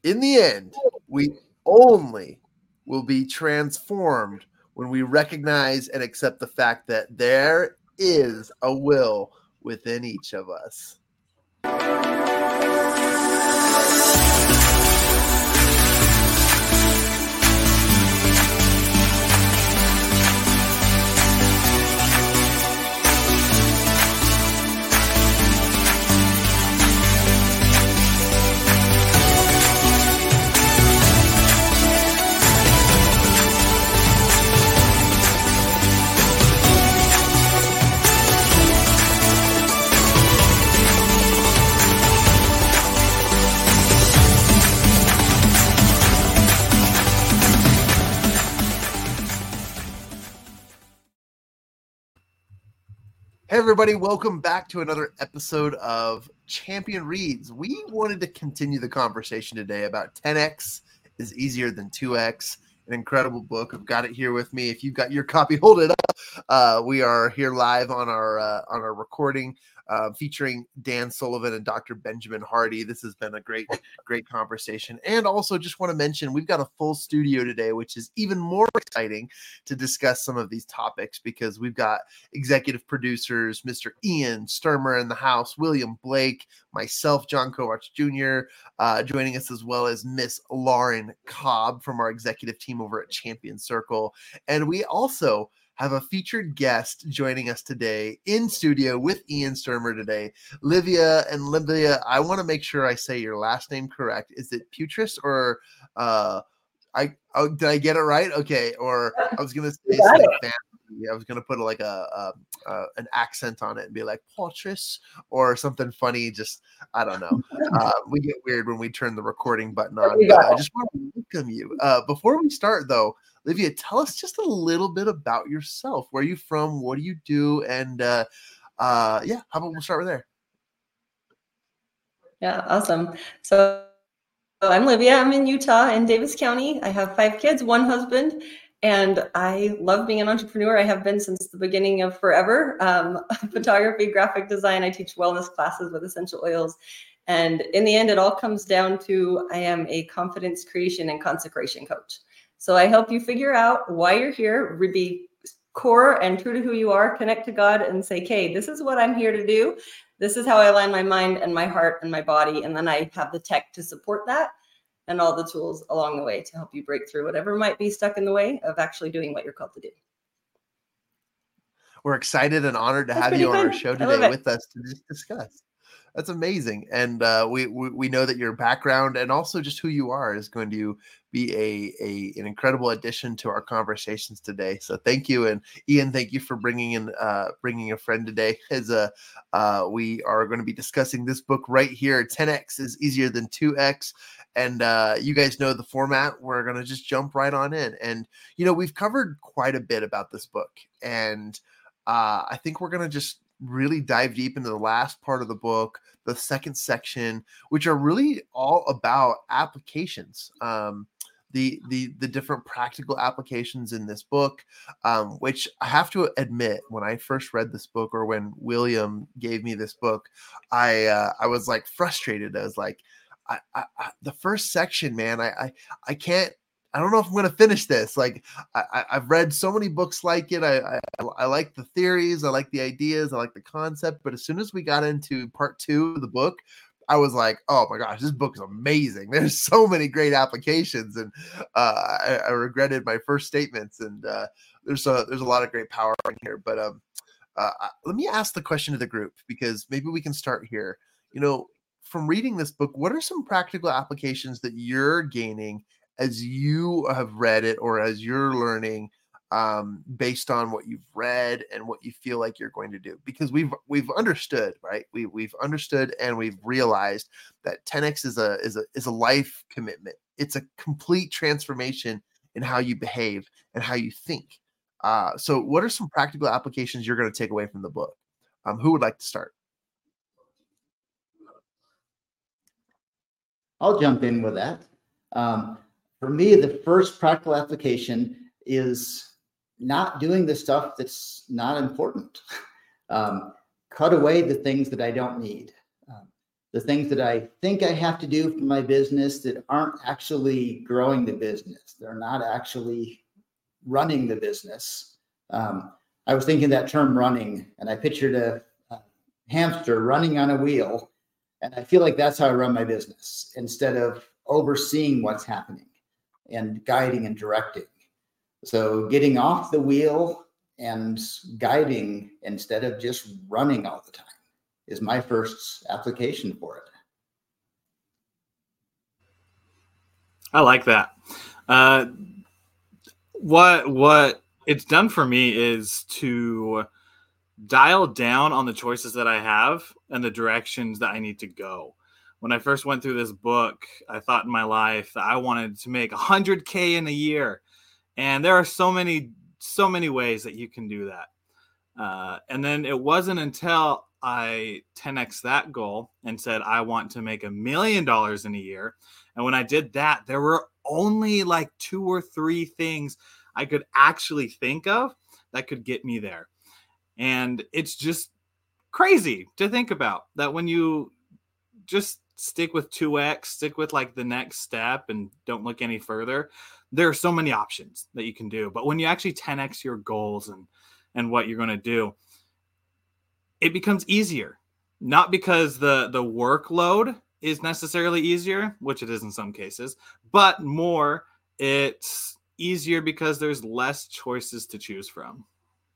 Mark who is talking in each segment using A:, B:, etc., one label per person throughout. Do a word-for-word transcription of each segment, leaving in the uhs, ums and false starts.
A: in the end, we only will be transformed when we recognize and accept the fact that there is a will within each of us. Hey everybody, welcome back to another episode of Champion Reads. We wanted to continue the conversation today about ten X is easier than two X, an incredible book. I've got it here with me. If you've got your copy, hold it up. Uh, we are here live on our uh, on our recording uh, featuring Dan Sullivan and Doctor Benjamin Hardy. This has been a great, great conversation. And also just want to mention, we've got a full studio today, which is even more exciting to discuss some of these topics because we've got executive producers, Mister Ian Sturmer in the house, William Blake, myself, John Kovacs Junior, uh, joining us, as well as Miss Lauren Cobb from our executive team over at Champion Circle. And we also have a featured guest joining us today in studio with Ian Sturmer today. Livia, and Livia, I want to make sure I say your last name correct. Is it Putris or uh, I? Oh, did I get it right? Okay. Or I was gonna say something fancy. I was gonna put like a, a, a an accent on it and be like Putris or something funny. Just I don't know. Uh, we get weird when we turn the recording button on. But I just want to welcome you. Uh, before we start, though, Livia, tell us just a little bit about yourself. Where are you from? What do you do? And uh, uh, yeah, how about we'll start with there?
B: Yeah, awesome. So I'm Livia. I'm in Utah in Davis County. I have five kids, one husband, and I love being an entrepreneur. I have been since the beginning of forever. Um, photography, graphic design. I teach wellness classes with essential oils. And in the end, it all comes down to I am a confidence creation and consecration coach. So I help you figure out why you're here, be core and true to who you are, connect to God and say, okay, this is what I'm here to do. This is how I align my mind and my heart and my body. And then I have the tech to support that and all the tools along the way to help you break through whatever might be stuck in the way of actually doing what you're called to do.
A: We're excited and honored to
B: That's
A: have you on
B: fun.
A: our show today with us to just discuss. That's amazing. And uh, we, we we know that your background and also just who you are is going to be a, a an incredible addition to our conversations today. So thank you. And Ian, thank you for bringing in uh, bringing a friend today. As a, uh, we are going to be discussing this book right here. ten X is easier than two X. And uh, you guys know the format. We're going to just jump right on in. And, you know, we've covered quite a bit about this book. And uh, I think we're going to just really dive deep into the last part of the book, the second section, which are really all about applications, um, the the the different practical applications in this book, um, which I have to admit, when I first read this book or when William gave me this book, I uh, I was like frustrated. I was like, I, I, I, the first section, man, I I, I can't. I don't know if I'm going to finish this. Like I, I've read so many books like it. I, I I like the theories. I like the ideas. I like the concept. But as soon as we got into part two of the book, I was like, oh my gosh, this book is amazing. There's so many great applications. And uh, I, I regretted my first statements. And uh, there's a, there's a lot of great power in here. But um, uh, let me ask the question to the group, because maybe we can start here. You know, from reading this book, what are some practical applications that you're gaining as you have read it or as you're learning um, based on what you've read and what you feel like you're going to do? Because we've we've understood, right? We we've understood and we've realized that ten X is a is a is a life commitment. It's a complete transformation in how you behave and how you think. Uh, so, what are some practical applications you're going to take away from the book? Um, who would like to start?
C: I'll jump in with that. Um, For me, the first practical application is not doing the stuff that's not important. Um, cut away the things that I don't need. Um, the things that I think I have to do for my business that aren't actually growing the business. They're not actually running the business. Um, I was thinking that term running, and I pictured a, a hamster running on a wheel. And I feel like that's how I run my business, instead of overseeing what's happening and guiding and directing. So getting off the wheel and guiding instead of just running all the time is my first application for it.
D: I like that. Uh, what what it's done for me is to dial down on the choices that I have and the directions that I need to go. When I first went through this book, I thought in my life that I wanted to make one hundred K in a year. And there are so many, so many ways that you can do that. Uh, and then it wasn't until I ten X that goal and said, I want to make a million dollars in a year. And when I did that, there were only like two or three things I could actually think of that could get me there. And it's just crazy to think about that when you just stick with two X, stick with like the next step and don't look any further. There are so many options that you can do. But when you actually ten X your goals and, and what you're going to do, it becomes easier. Not because the, the workload is necessarily easier, which it is in some cases, but more it's easier because there's less choices to choose from.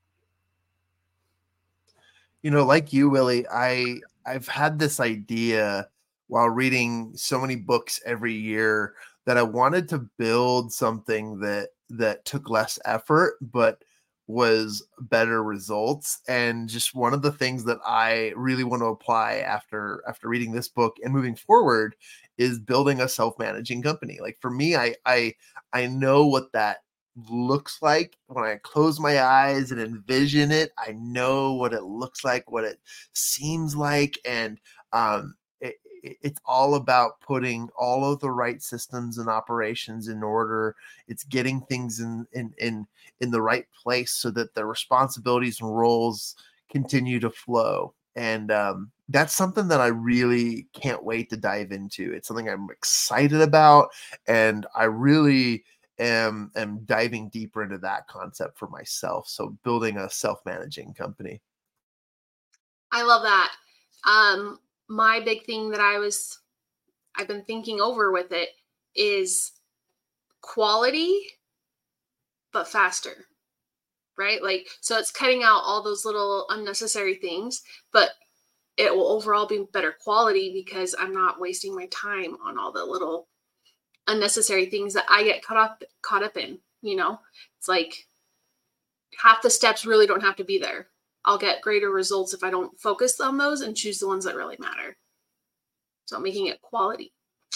A: You know, like you, Willie, I I've had this idea while reading so many books every year that I wanted to build something that that took less effort but was better results. And just one of the things that I really want to apply after after reading this book and moving forward is building a self-managing company. Like for me, I I I know what that looks like when I close my eyes and envision it. I know what it looks like, what it seems like, and um, it, it's all about putting all of the right systems and operations in order. It's getting things in in in in the right place so that the responsibilities and roles continue to flow. And um, that's something that I really can't wait to dive into. It's something I'm excited about, and I really am am diving deeper into that concept for myself. So building a self-managing company.
E: I love that. Um, my big thing that I was, I've been thinking over with it is quality, but faster, right? Like, so it's cutting out all those little unnecessary things, but it will overall be better quality because I'm not wasting my time on all the little unnecessary things that I get caught up caught up in. You know, it's like half the steps really don't have to be there. I'll get greater results if I don't focus on those and choose the ones that really matter. So making it quality.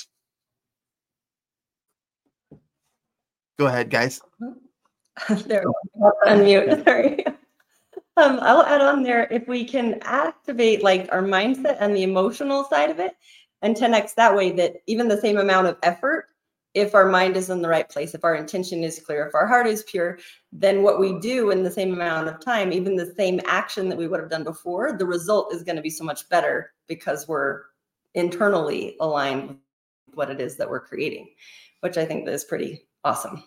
A: Go ahead, guys.
B: There, unmute. Sorry. Um, I'll add on there, if we can activate like our mindset and the emotional side of it and ten X that way, that even the same amount of effort, if our mind is in the right place, if our intention is clear, if our heart is pure, then what we do in the same amount of time, even the same action that we would have done before, the result is going to be so much better because we're internally aligned with what it is that we're creating, which I think is pretty awesome.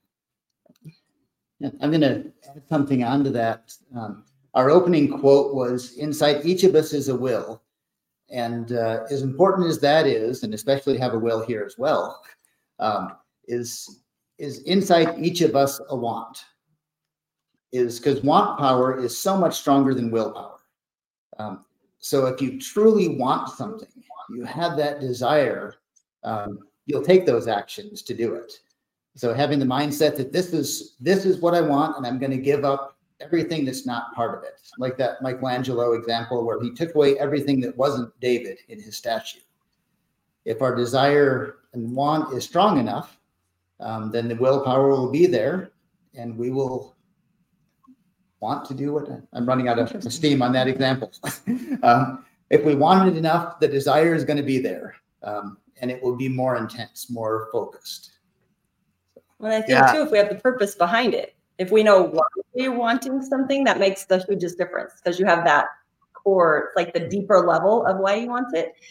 C: Yeah, I'm going to add something onto that. Um, our opening quote was, inside each of us is a will. And uh, as important as that is, and especially have a will here as well, um, is, is inside each of us a want. Is because want power is so much stronger than willpower. Um, so if you truly want something, you have that desire, um, you'll take those actions to do it. So having the mindset that this is this is what I want, and I'm going to give up everything that's not part of it. Like that Michelangelo example where he took away everything that wasn't David in his statue. If our desire and want is strong enough, um, then the willpower will be there, and we will want to do what I'm running out of steam on that example. um, if we want it enough, the desire is going to be there, um, and it will be more intense, more focused.
B: Well, I think
A: Yeah.
B: too, if we have the purpose behind it, if we know why you're wanting something, that makes the hugest difference because you have that core, like the deeper level of why you want it.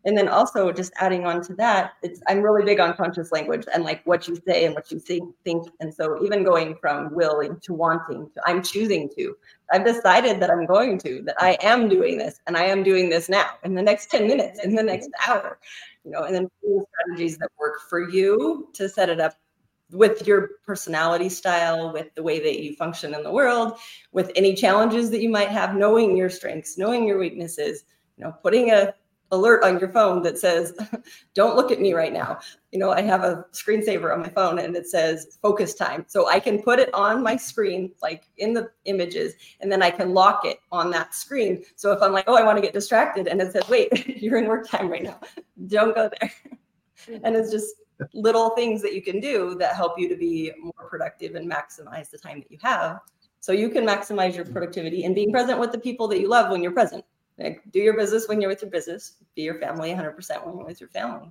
B: And then also just adding on to that, it's I'm really big on conscious language and like what you say and what you think think. And so even going from willing to wanting to I'm choosing to. I've decided that I'm going to, that I am doing this and I am doing this now in the next ten minutes, in the next hour, you know, and then strategies that work for you to set it up with your personality style, with the way that you function in the world, with any challenges that you might have, knowing your strengths, knowing your weaknesses, you know, putting a alert on your phone that says, don't look at me right now. You know, I have a screensaver on my phone and it says focus time. So I can put it on my screen, like in the images, and then I can lock it on that screen. So if I'm like, oh, I want to get distracted and it says, wait, you're in work time right now. Don't go there. And it's just little things that you can do that help you to be more productive and maximize the time that you have. So you can maximize your productivity and being present with the people that you love when you're present. Like, do your business when you're with your business. Be your family one hundred percent when you're with your family.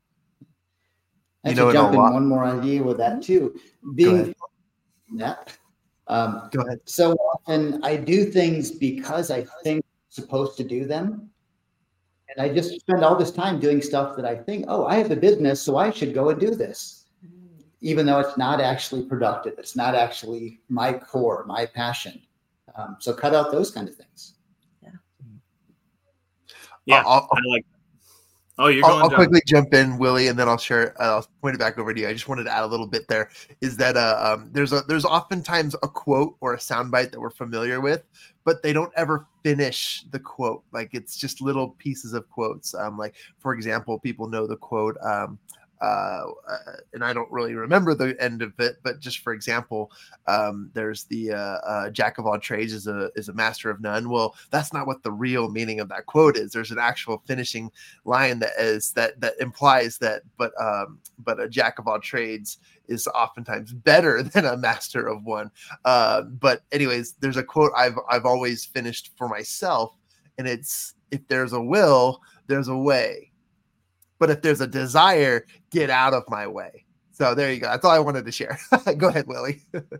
C: I
A: You
C: should
A: know, in a
C: jump in
A: lot-
C: one more idea with that too. Being that. Um,
A: Go ahead.
C: so often I do things because I think I'm supposed to do them. And I just spend all this time doing stuff that I think, oh, I have a business, so I should go and do this. Even though it's not actually productive. It's not actually my core, my passion. Um, so cut out those kind of things.
D: Yeah,
A: I'll-
D: I like. Oh, you're
A: I'll,
D: going.
A: I'll
D: John.
A: quickly jump in, Willie, and then I'll share. Uh, I'll point it back over to you. I just wanted to add a little bit there. Is that uh, um, there's a there's oftentimes a quote or a soundbite that we're familiar with, but they don't ever finish the quote. Like it's just little pieces of quotes. Um, like for example, people know the quote. Um, uh, and I don't really remember the end of it, but just for example, um, there's the uh, uh, jack of all trades is a is a master of none. Well, that's not what the real meaning of that quote is. There's an actual finishing line that is that that implies that, but um, but a jack of all trades is oftentimes better than a master of one. Uh, but anyways, there's a quote I've I've always finished for myself, and it's if there's a will, there's a way. But if there's a desire, get out of my way. So there you go. That's all I wanted to share. Go ahead, Willie.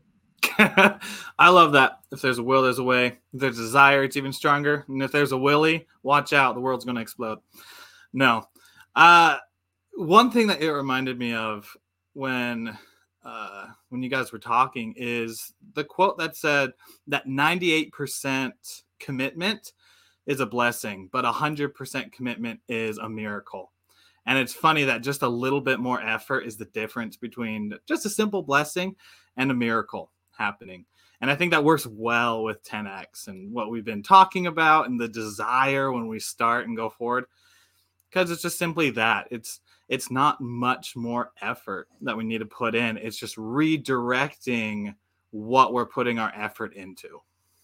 D: I love that. If there's a will, there's a way. If there's a desire, it's even stronger. And if there's a Willie, watch out. The world's going to explode. No. Uh, one thing that it reminded me of when uh, when you guys were talking is the quote that said that ninety-eight percent commitment is a blessing, but one hundred percent commitment is a miracle. And it's funny that just a little bit more effort is the difference between just a simple blessing and a miracle happening. And I think that works well with ten X and what we've been talking about and the desire when we start and go forward. Because it's just simply that. It's it's not much more effort that we need to put in. It's just redirecting what we're putting our effort into.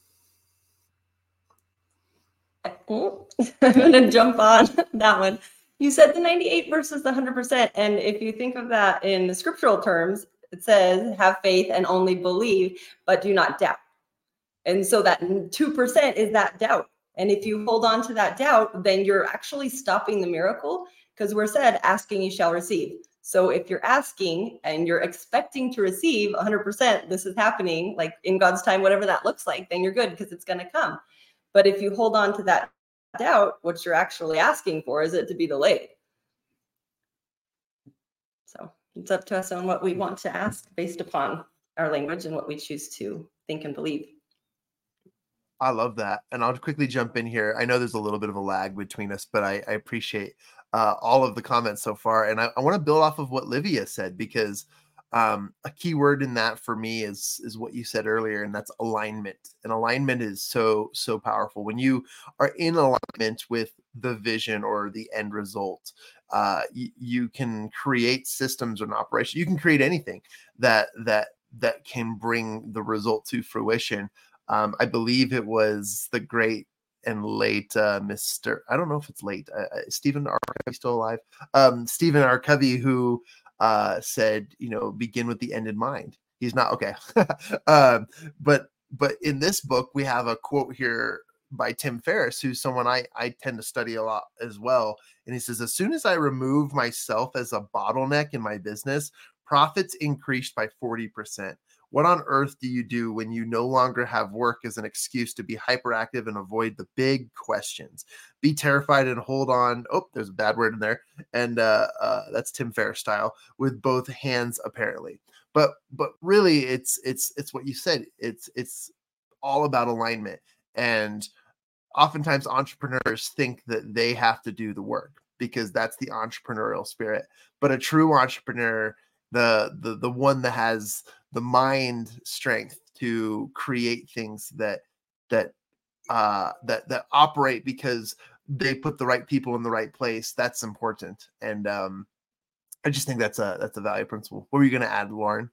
B: I'm going to jump on that one. You said the ninety-eight versus the one hundred percent. And if you think of that in the scriptural terms, it says have faith and only believe, but do not doubt. And so that two percent is that doubt. And if you hold on to that doubt, then you're actually stopping the miracle because we're said asking you shall receive. So if you're asking and you're expecting to receive one hundred percent, this is happening like in God's time, whatever that looks like, then you're good because it's going to come. But if you hold on to that doubt, what you're actually asking for is it to be delayed. So it's up to us on what we want to ask based upon our language and what we choose to think and believe.
A: I love that. And I'll quickly jump in here. I know there's a little bit of a lag between us, but I, I appreciate uh, all of the comments so far. And I, I want to build off of what Livia said, because um, a key word in that for me is, is what you said earlier, and that's alignment. And alignment is so, so powerful. When you are in alignment with the vision or the end result, uh, you, you can create systems or an operation. You can create anything that, that, that can bring the result to fruition. Um, I believe it was the great and late uh, Mister I don't know if it's late. Uh, Stephen R. Covey still alive. Um, Stephen R. Covey, who uh, said, you know, begin with the end in mind. He's not okay. um, but but in this book, we have a quote here by Tim Ferriss, who's someone I, I tend to study a lot as well. And he says, as soon as I remove myself as a bottleneck in my business, profits increased by forty percent. What on earth do you do when you no longer have work as an excuse to be hyperactive and avoid the big questions? Be terrified and hold on. Oh, there's a bad word in there. And uh, uh, that's Tim Ferriss style, with both hands, apparently. But but really, it's it's it's what you said. It's it's all about alignment. And oftentimes entrepreneurs think that they have to do the work because that's the entrepreneurial spirit. But a true entrepreneur, the the the one that has the mind strength to create things that that uh that that operate because they put the right people in the right place, that's important. And um I just think that's a that's a value principle. What were you going to add, Lauren?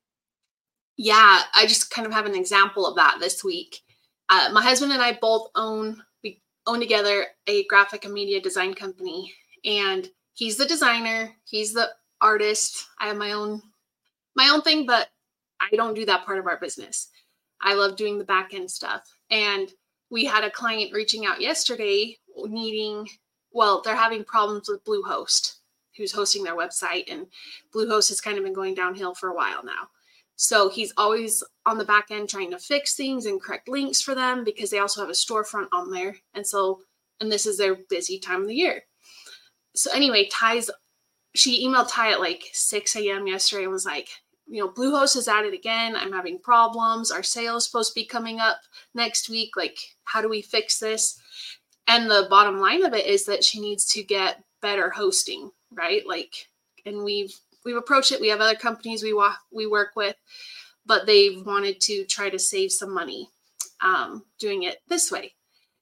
E: Yeah, I just kind of have an example of that this week. Uh, my husband and I both own we own together a graphic and media design company, and he's the designer, he's the artist. I have my own my own thing, but I don't do that part of our business. I love doing the back end stuff. And we had a client reaching out yesterday needing, well, they're having problems with Bluehost, who's hosting their website. And Bluehost has kind of been going downhill for a while now. So he's always on the back end trying to fix things and correct links for them because they also have a storefront on there. And so, and this is their busy time of the year. So anyway, Ty's, she emailed Ty at like six a.m. yesterday and was like, you know, Bluehost is at it again. I'm having problems. Our sale is supposed to be coming up next week. Like, how do we fix this? And the bottom line of it is that she needs to get better hosting, right? Like, and we've we've approached it. We have other companies we wa- we work with, but they've wanted to try to save some money um, doing it this way.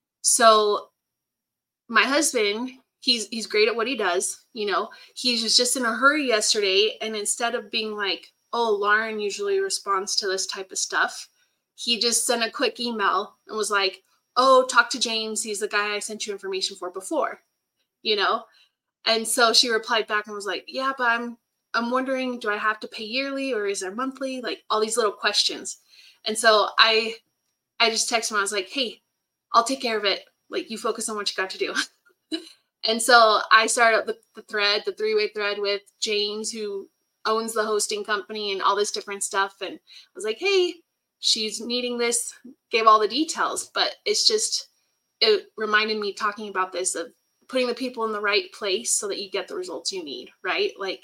E: So my husband, he's he's great at what he does. You know, he was just in a hurry yesterday, and instead of being like, oh, Lauren usually responds to this type of stuff, he just sent a quick email and was like, oh, talk to James. He's the guy I sent you information for before, you know? And so she replied back and was like, yeah, but I'm, I'm wondering, do I have to pay yearly or is there monthly? Like all these little questions. And so I, I just texted him. I was like, hey, I'll take care of it. Like you focus on what you got to do. And so I started up the, the thread, the three-way thread with James, who owns the hosting company and all this different stuff. And I was like, hey, she's needing this, gave all the details, but it's just, it reminded me talking about this of putting the people in the right place so that you get the results you need, right? Like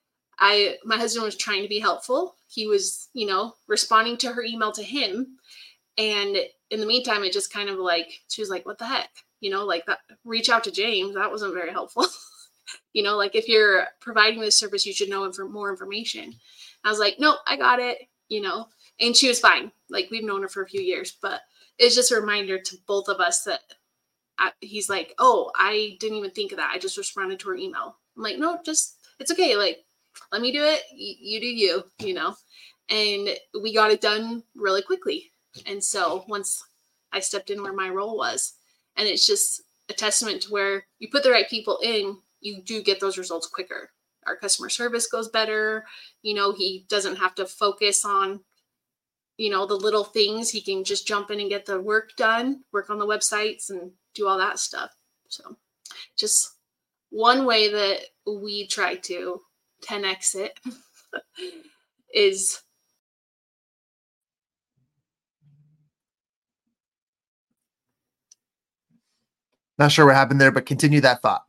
E: I, my husband was trying to be helpful. He was, you know, responding to her email to him. And in the meantime, it just kind of like, she was like, what the heck? You know, like that, reach out to James. That wasn't very helpful. You know, like if you're providing this service, you should know inf- more information. I was like, nope, I got it, you know, and she was fine. Like we've known her for a few years, but it's just a reminder to both of us that I, he's like, oh, I didn't even think of that. I just responded to her email. I'm like, no, just, it's okay. Like, let me do it. Y- you do you, you know, and we got it done really quickly. And so once I stepped in where my role was, and it's just a testament to where you put the right people in, you do get those results quicker. Our customer service goes better. You know, he doesn't have to focus on, you know, the little things. He can just jump in and get the work done, work on the websites and do all that stuff. So just one way that we try to ten X it is
A: Not sure what happened there, but continue that thought.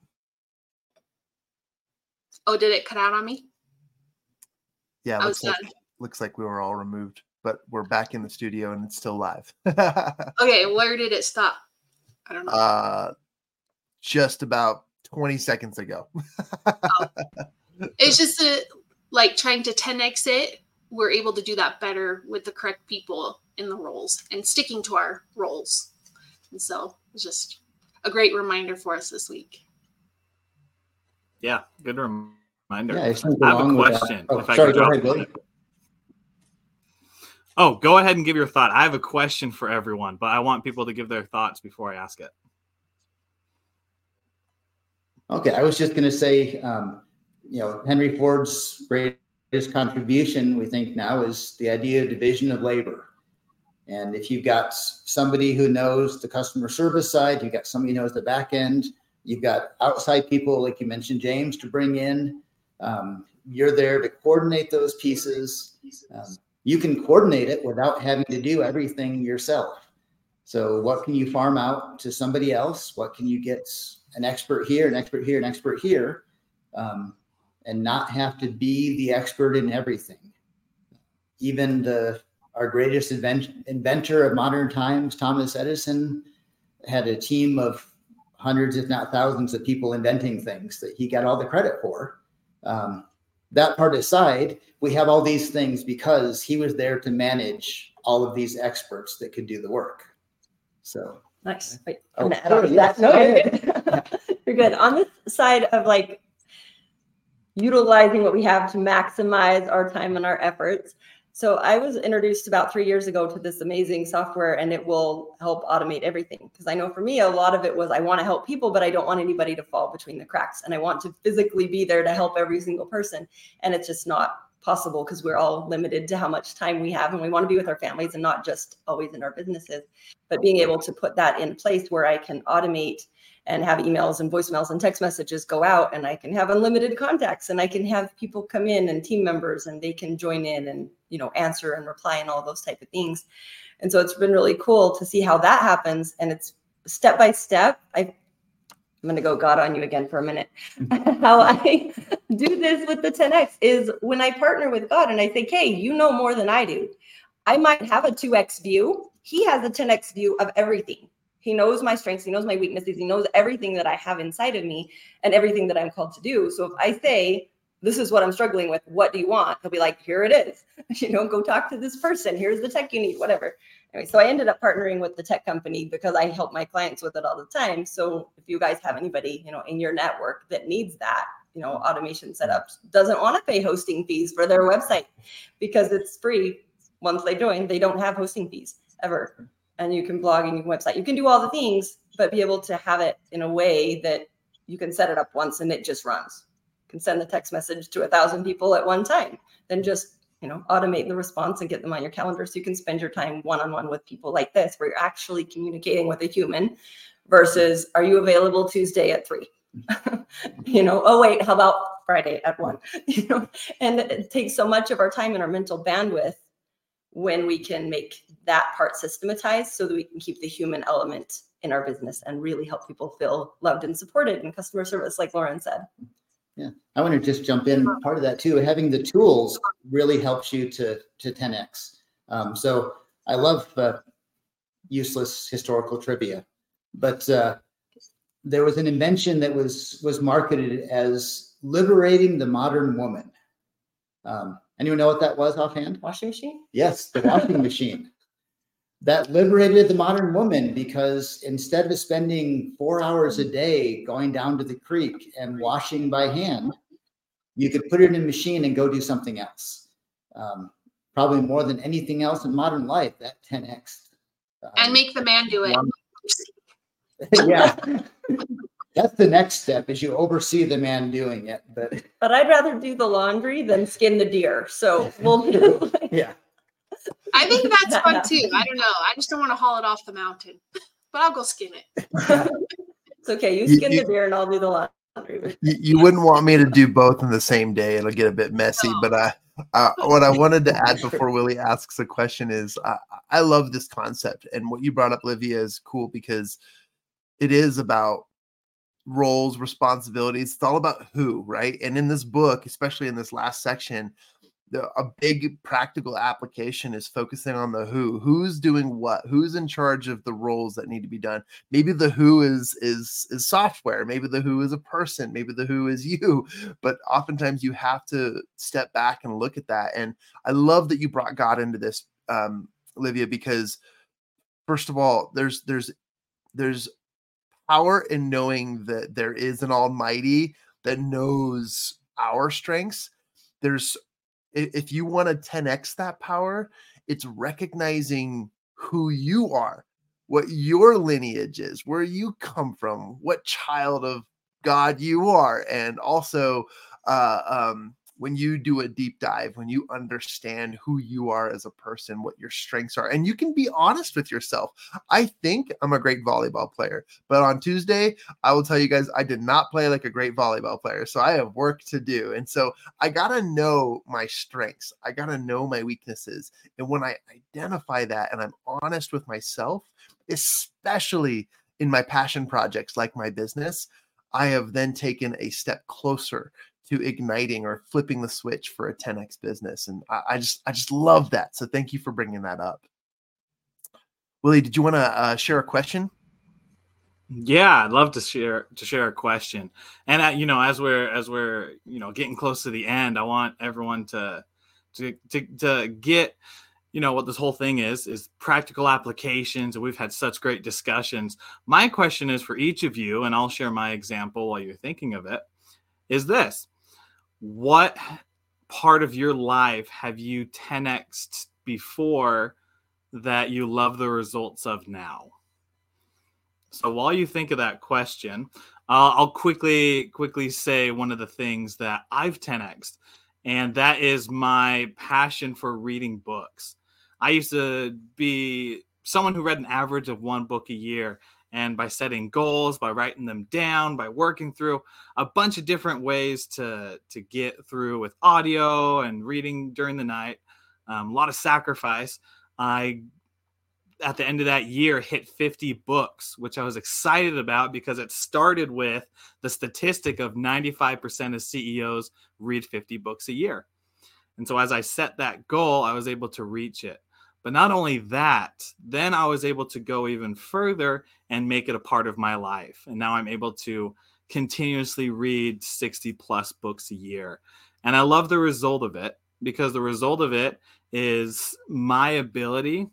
E: Oh, did it cut out on me?
A: Yeah,
E: I
A: looks
E: was
A: like,
E: done.
A: looks like we were all removed, but we're back in the studio and it's still live.
E: Okay, where did it stop? I don't know.
A: Uh, just about twenty seconds ago.
E: Oh. It's just a, like trying to ten X it. We're able to do that better with the correct people in the roles and sticking to our roles. And so it's just a great reminder for us this week.
D: Yeah, good reminder.
C: Yeah,
D: I have a question.
C: Oh,
D: if I
C: sorry,
D: could
C: go
D: drop
C: ahead, Willie.
D: Oh, go ahead and give your thought. I have a question for everyone, but I want people to give their thoughts before I ask it.
C: Okay, I was just going to say, um, you know, Henry Ford's greatest contribution, we think now, is the idea of division of labor. And if you've got somebody who knows the customer service side, you've got somebody who knows the back end, you've got outside people, like you mentioned, James, to bring in. Um, you're there to coordinate those pieces. Um, you can coordinate it without having to do everything yourself. So what can you farm out to somebody else? What can you get an expert here, an expert here, an expert here, um, and not have to be the expert in everything? Even the our greatest invent, inventor of modern times, Thomas Edison, had a team of hundreds, if not thousands, of people inventing things that he got all the credit for. Um, that part aside, we have all these things because he was there to manage all of these experts that could do the work. So
B: nice. Wait,
C: Oh,
B: I'm gonna add
C: sure,
B: on to
C: yes.
B: that. No, you're good. You're good. On the side of like utilizing what we have to maximize our time and our efforts. So I was introduced about three years ago to this amazing software, and it will help automate everything. Because I know for me, a lot of it was I want to help people, but I don't want anybody to fall between the cracks. And I want to physically be there to help every single person. And it's just not possible because we're all limited to how much time we have, and we want to be with our families and not just always in our businesses. But being able to put that in place where I can automate and have emails and voicemails and text messages go out, and I can have unlimited contacts, and I can have people come in and team members, and they can join in and, you know, answer and reply and all those type of things. And so it's been really cool to see how that happens. And it's step by step. I, I'm going to go God on you again for a minute. How I do this with the ten X is when I partner with God and I think, hey, you know more than I do. I might have a two X view. He has a ten X view of everything. He knows my strengths. He knows my weaknesses. He knows everything that I have inside of me and everything that I'm called to do. So if I say, this is what I'm struggling with, what do you want? He'll be like, here it is. You know, go talk to this person. Here's the tech you need, whatever. Anyway, so I ended up partnering with the tech company because I help my clients with it all the time. So if you guys have anybody, you know, in your network that needs that, you know, automation setups, doesn't want to pay hosting fees for their website because it's free. Once they join, they don't have hosting fees ever. And you can blog and you can website. You can do all the things, but be able to have it in a way that you can set it up once and it just runs. You can send the text message to a thousand people at one time. Then just, you know, automate the response and get them on your calendar so you can spend your time one-on-one with people like this, where you're actually communicating with a human versus, are you available Tuesday at three? You know, oh wait, how about Friday at one? You know, and it takes so much of our time and our mental bandwidth when we can make that part systematized so that we can keep the human element in our business and really help people feel loved and supported in customer service, like Lauren said.
C: Yeah, I want to just jump in. Part of that too, having the tools really helps you to to ten X. Um, so I love uh, useless historical trivia, but uh, there was an invention that was was marketed as liberating the modern woman. Um, anyone know what that was offhand?
B: Washing machine?
C: Yes, the washing machine. That liberated the modern woman because instead of spending four hours a day going down to the creek and washing by hand, you could put it in a machine and go do something else. Um, probably more than anything else in modern life, that ten X. Um,
E: And make the man do it.
C: Yeah. That's the next step, is you oversee the man doing it. But
B: But I'd rather do the laundry than skin the deer. So we'll
C: yeah.
E: I think that's fun too. I don't know. I just don't want to haul it off the mountain, but I'll go skin it.
B: It's okay. You
A: You-
B: skin
A: you-
B: the deer and I'll do the laundry.
A: You, you wouldn't want me to do both in the same day. It'll get a bit messy.
E: No.
A: But I, uh, what I wanted to add before Willie asks a question is I, I love this concept. And what you brought up, Livia, is cool because it is about roles, responsibilities. It's all about who, right? And in this book, especially in this last section, the, a big practical application is focusing on the who. Who's doing what? Who's in charge of the roles that need to be done? Maybe the who is is is software. Maybe the who is a person. Maybe the who is you. But oftentimes you have to step back and look at that. And I love that you brought God into this, um, Livia, because first of all, there's there's there's power in knowing that there is an Almighty that knows our strengths. There's If you want to ten X that power, it's recognizing who you are, what your lineage is, where you come from, what child of God you are, and also uh, um, when you do a deep dive, when you understand who you are as a person, what your strengths are, and you can be honest with yourself. I think I'm a great volleyball player, but on Tuesday, I will tell you guys, I did not play like a great volleyball player. So I have work to do. And so I got to know my strengths. I got to know my weaknesses. And when I identify that and I'm honest with myself, especially in my passion projects like my business, I have then taken a step closer to igniting or flipping the switch for a ten X business. And I, I just, I just love that. So thank you for bringing that up. Willie, did you want to uh, share a question?
D: Yeah, I'd love to share to share a question. And uh, you know, as we're as we're you know getting close to the end, I want everyone to to to, to get you know what this whole thing is is practical applications. And we've had such great discussions. My question is for each of you, and I'll share my example while you're thinking of it. Is this: what part of your life have you ten X'd before that you love the results of now? So while you think of that question, uh, I'll quickly quickly say one of the things that I've ten X'd, and that is my passion for reading books. I used to be someone who read an average of one book a year, and by setting goals, by writing them down, by working through a bunch of different ways to, to get through with audio and reading during the night, um, a lot of sacrifice, I at the end of that year hit fifty books, which I was excited about because it started with the statistic of ninety-five percent of C E Os read fifty books a year. And so as I set that goal, I was able to reach it. But not only that, then I was able to go even further and make it a part of my life. And now I'm able to continuously read sixty plus books a year. And I love the result of it because the result of it is my ability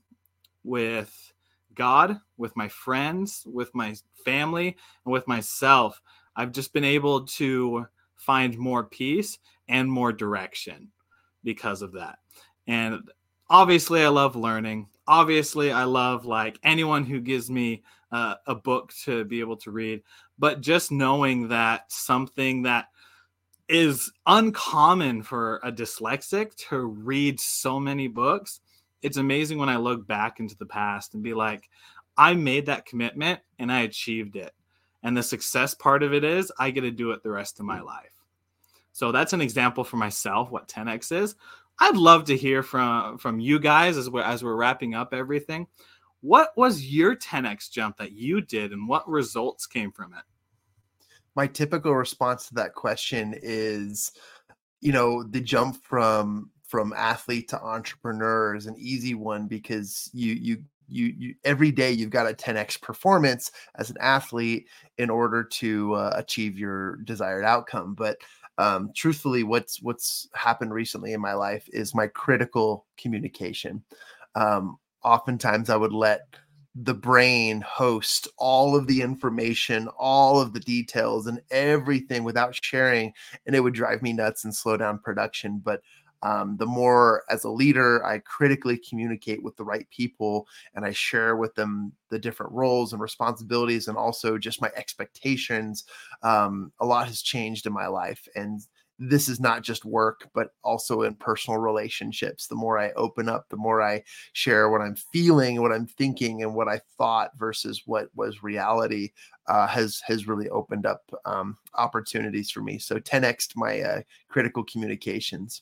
D: with God, with my friends, with my family, and with myself. I've just been able to find more peace and more direction because of that. And obviously I love learning. Obviously I love like anyone who gives me uh, a book to be able to read, but just knowing that something that is uncommon for a dyslexic to read so many books, it's amazing when I look back into the past and be like, I made that commitment and I achieved it. And the success part of it is I get to do it the rest of my life. So that's an example for myself, what ten X is. I'd love to hear from, from you guys as we're, as we're wrapping up everything. What was your ten X jump that you did and what results came from it?
A: My typical response to that question is, you know, the jump from from athlete to entrepreneur is an easy one because you you you you every day you've got a ten X performance as an athlete in order to uh, achieve your desired outcome. But um, truthfully, what's what's happened recently in my life is my critical communication. Um, oftentimes, I would let the brain host all of the information, all of the details, and everything without sharing, and it would drive me nuts and slow down production. But Um, the more as a leader, I critically communicate with the right people and I share with them the different roles and responsibilities and also just my expectations. Um, a lot has changed in my life. And this is not just work, but also in personal relationships. The more I open up, the more I share what I'm feeling, what I'm thinking, and what I thought versus what was reality uh, has has really opened up um, opportunities for me. So ten X'd my uh, critical communications.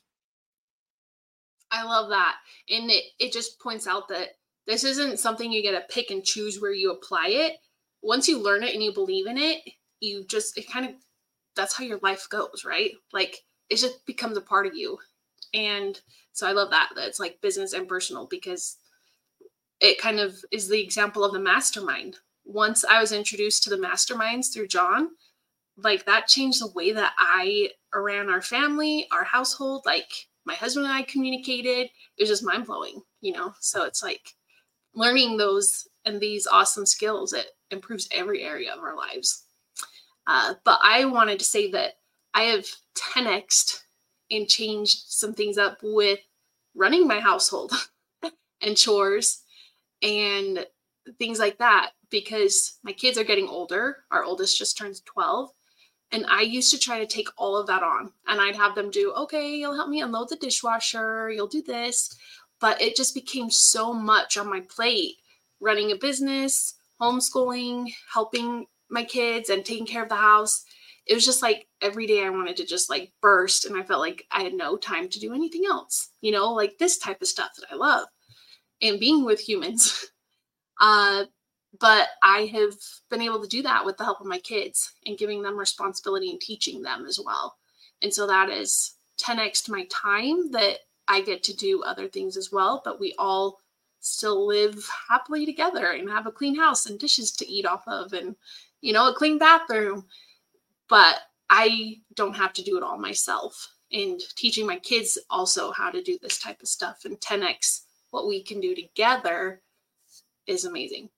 E: I love that. And it, it just points out that this isn't something you get to pick and choose where you apply it. Once you learn it and you believe in it, you just, it kind of, that's how your life goes, right? Like it just becomes a part of you. And so I love that, that it's like business and personal because it kind of is the example of the mastermind. Once I was introduced to the masterminds through John, like that changed the way that I ran our family, our household, like my husband and I communicated. It was just mind blowing, you know? So it's like learning those and these awesome skills, it improves every area of our lives. Uh, but I wanted to say that I have ten X'd and changed some things up with running my household and chores and things like that, because my kids are getting older. Our oldest just turned twelve. And I used to try to take all of that on, and I'd have them do, okay, you'll help me unload the dishwasher, you'll do this. But it just became so much on my plate, running a business, homeschooling, helping my kids, and taking care of the house. It was just like every day I wanted to just like burst, and I felt like I had no time to do anything else, you know, like this type of stuff that I love and being with humans. Uh, but I have been able to do that with the help of my kids and giving them responsibility and teaching them as well. And so that is ten x to my time that I get to do other things as well, but we all still live happily together and have a clean house and dishes to eat off of and, you know, a clean bathroom. But I don't have to do it all myself. And teaching my kids also how to do this type of stuff and ten x what we can do together is amazing.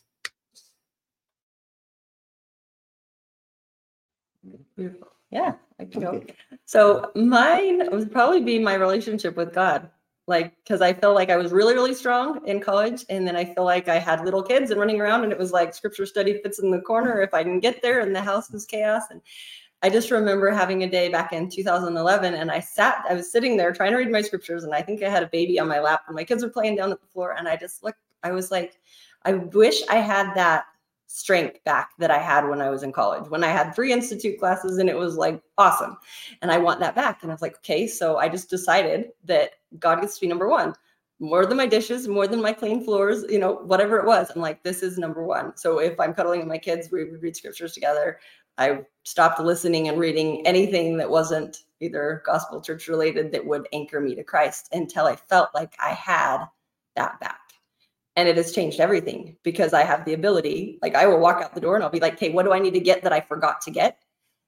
B: Beautiful. Yeah, I can go. So mine would probably be my relationship with God. Like, because I felt like I was really, really strong in college. And then I feel like I had little kids and running around, and it was like scripture study fits in the corner if I didn't get there, and the house was chaos. And I just remember having a day back in two thousand eleven, and I sat, I was sitting there trying to read my scriptures, and I think I had a baby on my lap, and my kids were playing down at the floor. And I just looked, I was like, I wish I had that strength back that I had when I was in college, when I had three institute classes, and it was like awesome. And I want that back. And I was like, okay, so I just decided that God gets to be number one, more than my dishes, more than my clean floors, you know, whatever it was. I'm like, this is number one. So if I'm cuddling with my kids, we would read scriptures together. I stopped listening and reading anything that wasn't either gospel church related that would anchor me to Christ until I felt like I had that back. And it has changed everything because I have the ability, like I will walk out the door and I'll be like, hey, what do I need to get that I forgot to get?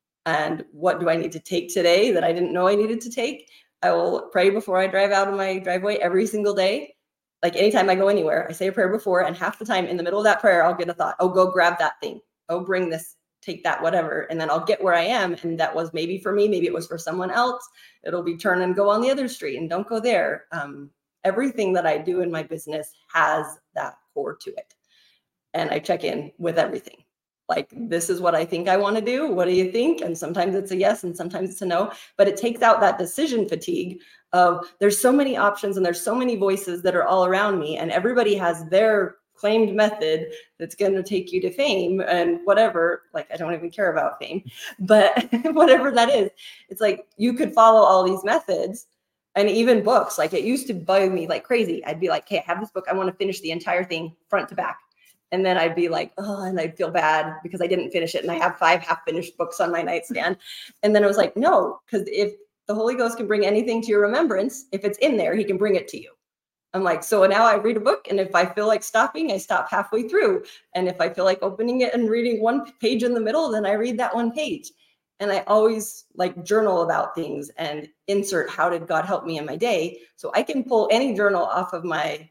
B: And what do I need to take today that I didn't know I needed to take? I will pray before I drive out of my driveway every single day. Like anytime I go anywhere, I say a prayer before, and half the time in the middle of that prayer, I'll get a thought, oh, go grab that thing. Oh, bring this, take that, whatever. And then I'll get where I am. And that was maybe for me, maybe it was for someone else. It'll be turn and go on the other street and don't go there. Um, Everything that I do in my business has that core to it. And I check in with everything. Like, this is what I think I want to do. What do you think? And sometimes it's a yes and sometimes it's a no. But it takes out that decision fatigue of there's so many options and there's so many voices that are all around me. And everybody has their claimed method that's going to take you to fame and whatever. Like, I don't even care about fame. But whatever that is, it's like you could follow all these methods. And even books, like it used to bug me like crazy. I'd be like, hey, I have this book. I want to finish the entire thing front to back. And then I'd be like, oh, and I'd feel bad because I didn't finish it. And I have five half finished books on my nightstand. And then I was like, no, because if the Holy Ghost can bring anything to your remembrance, if it's in there, he can bring it to you. I'm like, so now I read a book. And if I feel like stopping, I stop halfway through. And if I feel like opening it and reading one page in the middle, then I read that one page. And I always like journal about things and insert how did God help me in my day. So I can pull any journal off of my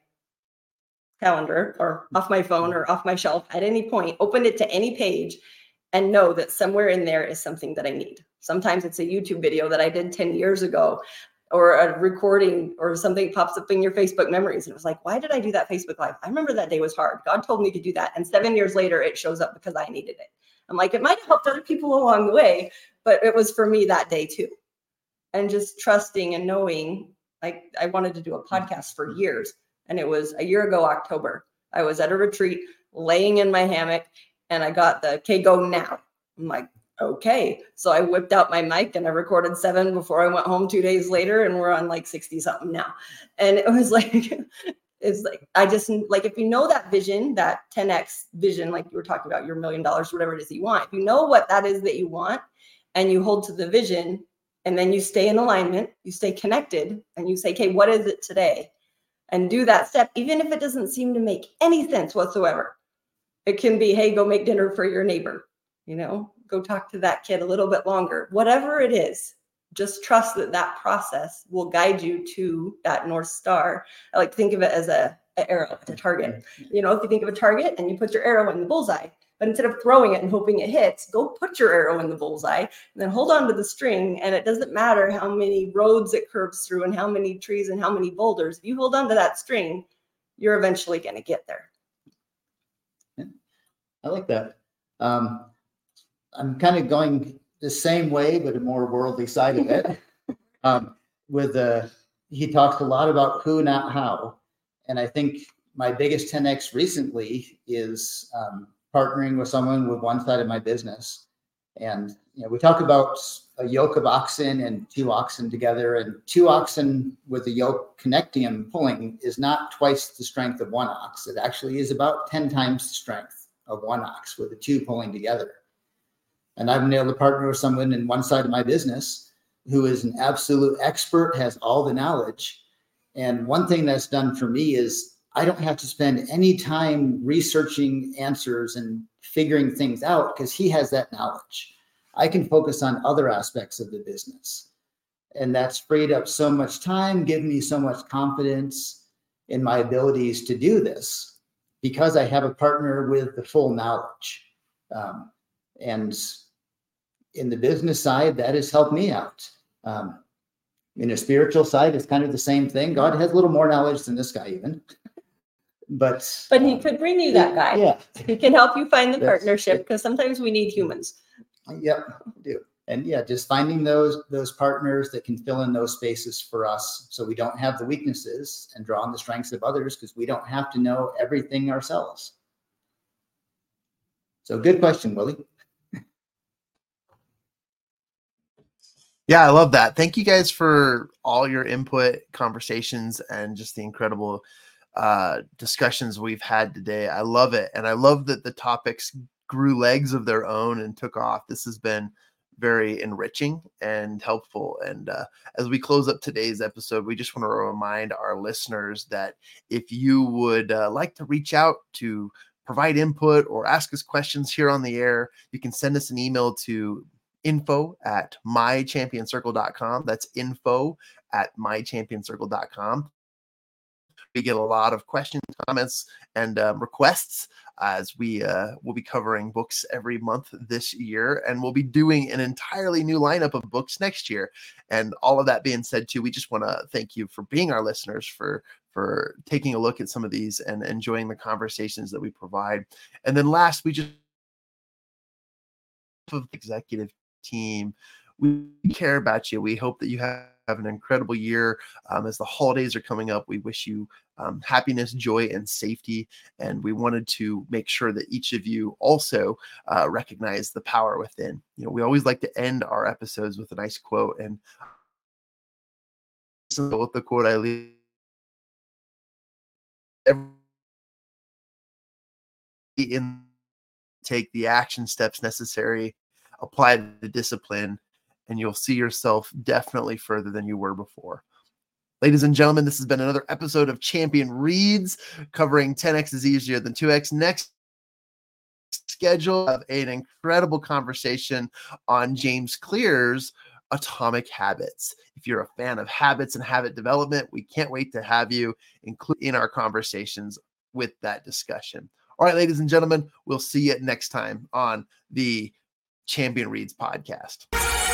B: calendar or off my phone or off my shelf at any point, open it to any page and know that somewhere in there is something that I need. Sometimes it's a YouTube video that I did ten years ago or a recording or something pops up in your Facebook memories. And it was like, why did I do that Facebook Live? I remember that day was hard. God told me to do that. And seven years later, it shows up because I needed it. I'm like, it might have helped other people along the way, but it was for me that day too. And just trusting and knowing, like I wanted to do a podcast for years. And it was a year ago, October. I was at a retreat laying in my hammock and I got the, okay, go now. I'm like, okay. So I whipped out my mic and I recorded seven before I went home two days later, and we're on like sixty something now. And it was like, it's like, I just like, if you know that vision, that ten x vision, like you were talking about your million dollars, whatever it is you want, if you know what that is that you want and you hold to the vision and then you stay in alignment, you stay connected and you say, okay, what is it today? And do that step, even if it doesn't seem to make any sense whatsoever. It can be, hey, go make dinner for your neighbor, you know, go talk to that kid a little bit longer, whatever it is. Just trust that that process will guide you to that North Star. I like to think of it as a, a arrow, a target. You know, if you think of a target and you put your arrow in the bullseye, but instead of throwing it and hoping it hits, go put your arrow in the bullseye and then hold on to the string. And it doesn't matter how many roads it curves through and how many trees and how many boulders. If you hold on to that string, you're eventually going to get there.
C: I like that. Um, I'm kind of going the same way, but a more worldly side of it. um, with the, he talks a lot about who, not how. And I think my biggest ten X recently is um, partnering with someone with one side of my business. And, you know, we talk about a yoke of oxen and two oxen together, and two oxen with a yoke connecting and pulling is not twice the strength of one ox. It actually is about ten times the strength of one ox with the two pulling together. And I've been able to partner with someone in one side of my business who is an absolute expert, has all the knowledge. And one thing that's done for me is I don't have to spend any time researching answers and figuring things out because he has that knowledge. I can focus on other aspects of the business. And that's freed up so much time, given me so much confidence in my abilities to do this because I have a partner with the full knowledge. Um, and in the business side, that has helped me out. Um, in a spiritual side, it's kind of the same thing. God has a little more knowledge than this guy even. But
B: But he could bring you that guy.
C: Yeah.
B: He can help you find the
C: That's-
B: partnership because sometimes we need humans.
C: Yep, we do. And yeah, just finding those those partners that can fill in those spaces for us so we don't have the weaknesses and draw on the strengths of others because we don't have to know everything ourselves. So good question, Willie.
A: Yeah, I love that. Thank you guys for all your input, conversations, and just the incredible uh, discussions we've had today. I love it. And I love that the topics grew legs of their own and took off. This has been very enriching and helpful. And uh, as we close up today's episode, we just want to remind our listeners that if you would uh, like to reach out to provide input or ask us questions here on the air, you can send us an email to info at my champion circle dot com. That's info at my champion circle dot com. We get a lot of questions, comments, and um, requests as we uh, will be covering books every month this year, and we'll be doing an entirely new lineup of books next year. And all of that being said, too, we just want to thank you for being our listeners, for for taking a look at some of these and enjoying the conversations that we provide. And then last, we just executive team, we care about you. We hope that you have, have an incredible year. Um, as the holidays are coming up, we wish you um, happiness, joy, and safety. And we wanted to make sure that each of you also uh, recognize the power within. You know, we always like to end our episodes with a nice quote. And with the quote I leave, every in take the action steps necessary, apply the discipline, and you'll see yourself definitely further than you were before. Ladies and gentlemen, this has been another episode of Champion Reads, covering ten X is easier than two X. Next schedule of an incredible conversation on James Clear's Atomic Habits. If you're a fan of habits and habit development, we can't wait to have you include in our conversations with that discussion. All right, ladies and gentlemen, we'll see you next time on the Champion Reads podcast.